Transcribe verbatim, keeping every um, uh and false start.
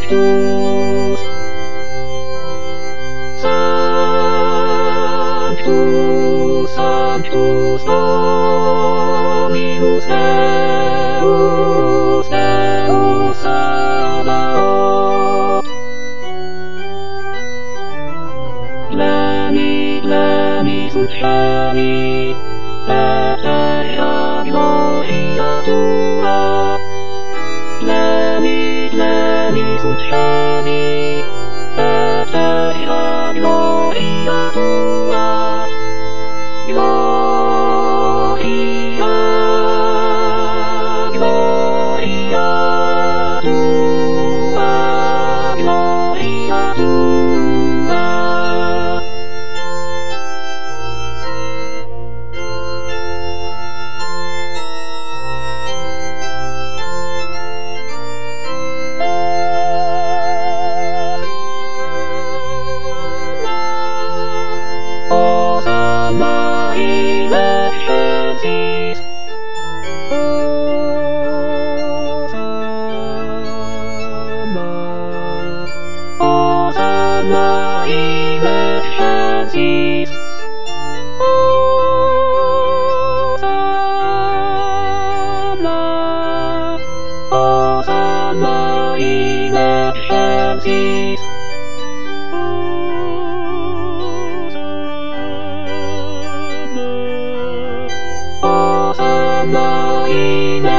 Sanctus, Sanctus, Sanctus Dominus Deus, Deus Sabaoth. Pleni, pleni sunt celi, et terra gloria tua. Pleni, pleni sunt celi, et terra gloria tua. Gloria, gloria tua, gloria tua. Hosanna in excelsis, Hosanna, Hosanna in excelsis, Hosanna, Hosanna in excelsis. Hosanna in